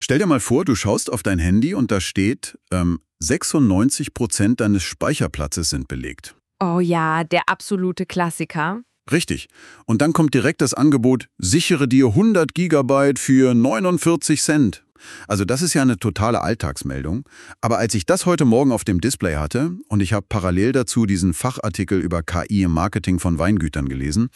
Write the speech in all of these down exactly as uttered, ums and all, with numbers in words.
Stell dir mal vor, du schaust auf dein Handy und da steht, ähm, sechsundneunzig Prozent deines Speicherplatzes sind belegt. Oh ja, der absolute Klassiker. Richtig. Und dann kommt direkt das Angebot, sichere dir hundert Gigabyte für neunundvierzig Cent. Also das ist ja eine totale Alltagsmeldung. Aber als ich das heute Morgen auf dem Display hatte und ich habe parallel dazu diesen Fachartikel über K I im Marketing von Weingütern gelesen,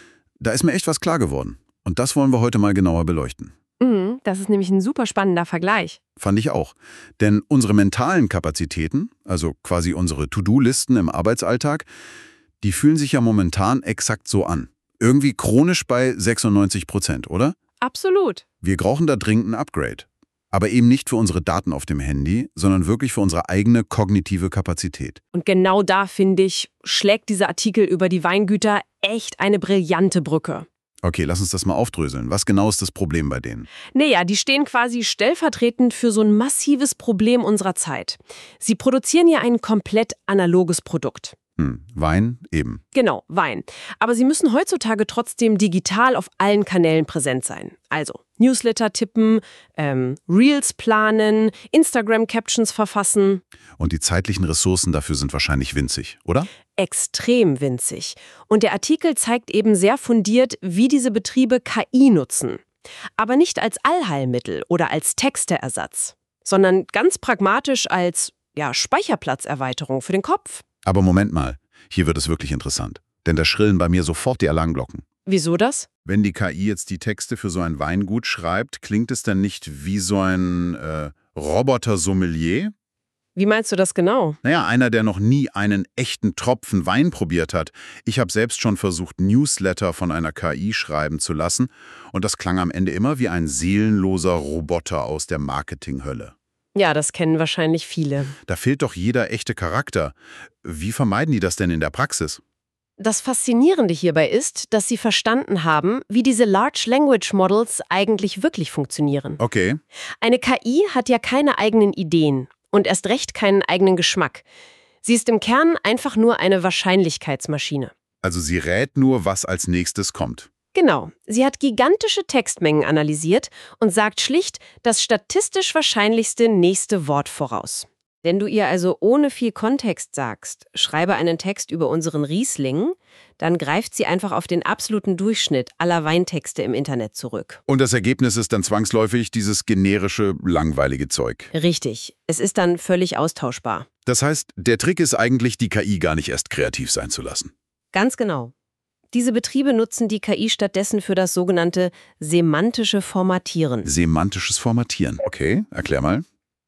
da ist mir echt was klar geworden. Und das wollen wir heute mal genauer beleuchten. Mhm, das ist nämlich ein super spannender Vergleich. Fand ich auch. Denn unsere mentalen Kapazitäten, also quasi unsere To-Do-Listen im Arbeitsalltag, die fühlen sich ja momentan exakt so an. Irgendwie chronisch bei sechsundneunzig Prozent, oder? Absolut. Wir brauchen da dringend ein Upgrade. Aber eben nicht für unsere Daten auf dem Handy, sondern wirklich für unsere eigene kognitive Kapazität. Und genau da, finde ich, schlägt dieser Artikel über die Weingüter echt eine brillante Brücke. Okay, lass uns das mal aufdröseln. Was genau ist das Problem bei denen? Naja, die stehen quasi stellvertretend für so ein massives Problem unserer Zeit. Sie produzieren ja ein komplett analoges Produkt. Hm, Wein eben. Genau, Wein. Aber sie müssen heutzutage trotzdem digital auf allen Kanälen präsent sein. Also Newsletter tippen, ähm, Reels planen, Instagram-Captions verfassen. Und die zeitlichen Ressourcen dafür sind wahrscheinlich winzig, oder? Extrem winzig. Und der Artikel zeigt eben sehr fundiert, wie diese Betriebe K I nutzen. Aber nicht als Allheilmittel oder als Texteersatz, sondern ganz pragmatisch als ja, Speicherplatzerweiterung für den Kopf. Aber Moment mal, hier wird es wirklich interessant. Denn da schrillen bei mir sofort die Alarmglocken. Wieso das? Wenn die K I jetzt die Texte für so ein Weingut schreibt, klingt es dann nicht wie so ein äh, Roboter-Sommelier? Wie meinst du das genau? Naja, einer, der noch nie einen echten Tropfen Wein probiert hat. Ich habe selbst schon versucht, Newsletter von einer K I schreiben zu lassen. Und das klang am Ende immer wie ein seelenloser Roboter aus der Marketinghölle. Ja, das kennen wahrscheinlich viele. Da fehlt doch jeder echte Charakter. Wie vermeiden die das denn in der Praxis? Das Faszinierende hierbei ist, dass sie verstanden haben, wie diese Large Language Models eigentlich wirklich funktionieren. Okay. Eine K I hat ja keine eigenen Ideen und erst recht keinen eigenen Geschmack. Sie ist im Kern einfach nur eine Wahrscheinlichkeitsmaschine. Also sie rät nur, was als nächstes kommt. Genau. Sie hat gigantische Textmengen analysiert und sagt schlicht das statistisch wahrscheinlichste nächste Wort voraus. Wenn du ihr also ohne viel Kontext sagst, schreibe einen Text über unseren Riesling, dann greift sie einfach auf den absoluten Durchschnitt aller Weintexte im Internet zurück. Und das Ergebnis ist dann zwangsläufig dieses generische, langweilige Zeug. Richtig. Es ist dann völlig austauschbar. Das heißt, der Trick ist eigentlich, die K I gar nicht erst kreativ sein zu lassen. Ganz genau. Diese Betriebe nutzen die K I stattdessen für das sogenannte semantische Formatieren. Semantisches Formatieren. Okay, erklär mal.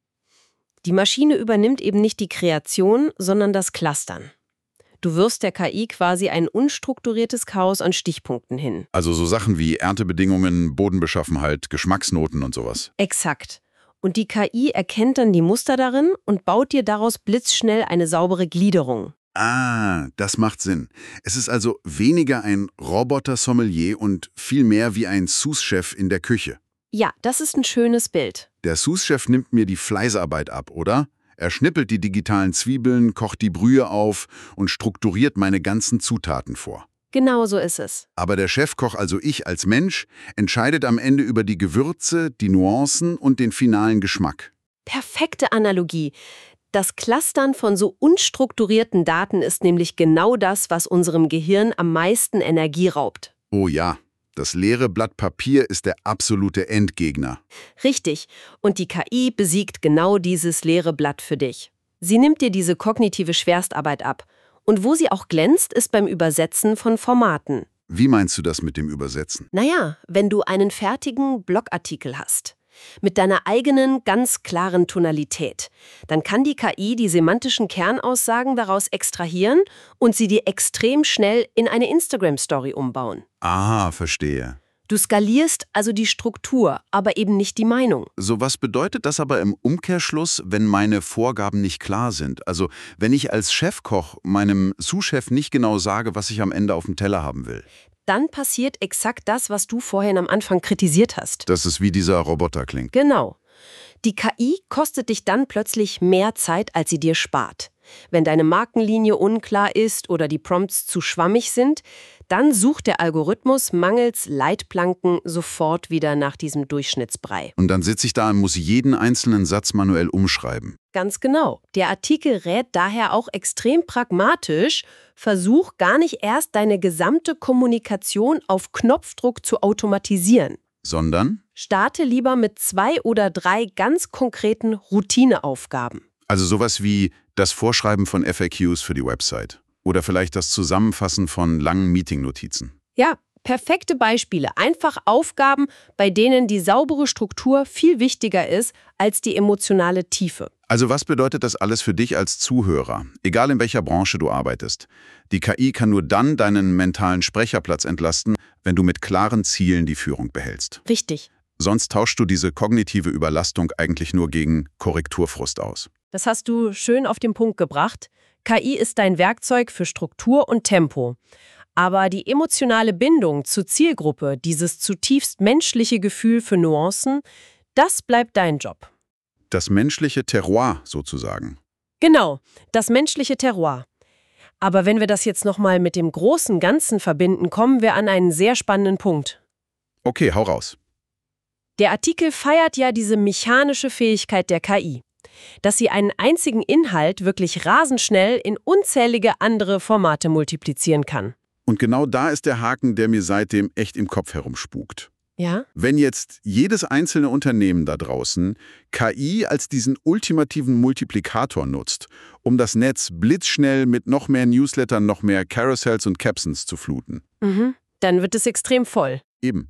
Die Maschine übernimmt eben nicht die Kreation, sondern das Clustern. Du wirfst der K I quasi ein unstrukturiertes Chaos an Stichpunkten hin. Also so Sachen wie Erntebedingungen, Bodenbeschaffenheit, Geschmacksnoten und sowas. Exakt. Und die K I erkennt dann die Muster darin und baut dir daraus blitzschnell eine saubere Gliederung. Ah, das macht Sinn. Es ist also weniger ein Roboter-Sommelier und viel mehr wie ein Sous-Chef in der Küche. Ja, das ist ein schönes Bild. Der Sous-Chef nimmt mir die Fleißarbeit ab, oder? Er schnippelt die digitalen Zwiebeln, kocht die Brühe auf und strukturiert meine ganzen Zutaten vor. Genau so ist es. Aber der Chefkoch, also ich als Mensch, entscheidet am Ende über die Gewürze, die Nuancen und den finalen Geschmack. Perfekte Analogie. Das Clustern von so unstrukturierten Daten ist nämlich genau das, was unserem Gehirn am meisten Energie raubt. Oh ja, das leere Blatt Papier ist der absolute Endgegner. Richtig. Und die K I besiegt genau dieses leere Blatt für dich. Sie nimmt dir diese kognitive Schwerstarbeit ab. Und wo sie auch glänzt, ist beim Übersetzen von Formaten. Wie meinst du das mit dem Übersetzen? Naja, wenn du einen fertigen Blogartikel hast, mit deiner eigenen, ganz klaren Tonalität, dann kann die K I die semantischen Kernaussagen daraus extrahieren und sie dir extrem schnell in eine Instagram-Story umbauen. Ah, verstehe. Du skalierst also die Struktur, aber eben nicht die Meinung. So, was bedeutet das aber im Umkehrschluss, wenn meine Vorgaben nicht klar sind? Also, wenn ich als Chefkoch meinem Sous-Chef nicht genau sage, was ich am Ende auf dem Teller haben will? Dann passiert exakt das, was du vorhin am Anfang kritisiert hast. Dass es wie dieser Roboter klingt. Genau. Die K I kostet dich dann plötzlich mehr Zeit, als sie dir spart. Wenn deine Markenlinie unklar ist oder die Prompts zu schwammig sind, dann sucht der Algorithmus mangels Leitplanken sofort wieder nach diesem Durchschnittsbrei. Und dann sitze ich da und muss jeden einzelnen Satz manuell umschreiben. Ganz genau. Der Artikel rät daher auch extrem pragmatisch, versuch gar nicht erst deine gesamte Kommunikation auf Knopfdruck zu automatisieren. Sondern? Starte lieber mit zwei oder drei ganz konkreten Routineaufgaben. Also sowas wie das Vorschreiben von F A Qs für die Website. Oder vielleicht das Zusammenfassen von langen Meeting-Notizen. Ja, perfekte Beispiele. Einfach Aufgaben, bei denen die saubere Struktur viel wichtiger ist als die emotionale Tiefe. Also was bedeutet das alles für dich als Zuhörer? Egal in welcher Branche du arbeitest. Die K I kann nur dann deinen mentalen Sprecherplatz entlasten, wenn du mit klaren Zielen die Führung behältst. Richtig. Sonst tauschst du diese kognitive Überlastung eigentlich nur gegen Korrekturfrust aus. Das hast du schön auf den Punkt gebracht. K I ist dein Werkzeug für Struktur und Tempo. Aber die emotionale Bindung zur Zielgruppe, dieses zutiefst menschliche Gefühl für Nuancen, das bleibt dein Job. Das menschliche Terroir sozusagen. Genau, das menschliche Terroir. Aber wenn wir das jetzt nochmal mit dem großen Ganzen verbinden, kommen wir an einen sehr spannenden Punkt. Okay, hau raus. Der Artikel feiert ja diese mechanische Fähigkeit der K I, dass sie einen einzigen Inhalt wirklich rasend schnell in unzählige andere Formate multiplizieren kann. Und genau da ist der Haken, der mir seitdem echt im Kopf herumspukt. Ja? Wenn jetzt jedes einzelne Unternehmen da draußen K I als diesen ultimativen Multiplikator nutzt, um das Netz blitzschnell mit noch mehr Newslettern, noch mehr Carousels und Captions zu fluten. Mhm. Dann wird es extrem voll. Eben.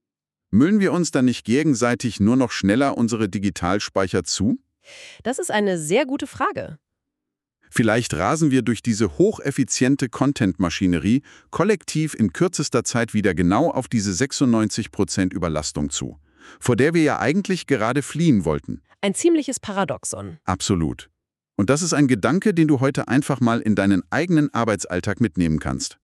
Müllen wir uns dann nicht gegenseitig nur noch schneller unsere Digitalspeicher zu? Das ist eine sehr gute Frage. Vielleicht rasen wir durch diese hocheffiziente Content-Maschinerie kollektiv in kürzester Zeit wieder genau auf diese sechsundneunzig Prozent Überlastung zu, vor der wir ja eigentlich gerade fliehen wollten. Ein ziemliches Paradoxon. Absolut. Und das ist ein Gedanke, den du heute einfach mal in deinen eigenen Arbeitsalltag mitnehmen kannst.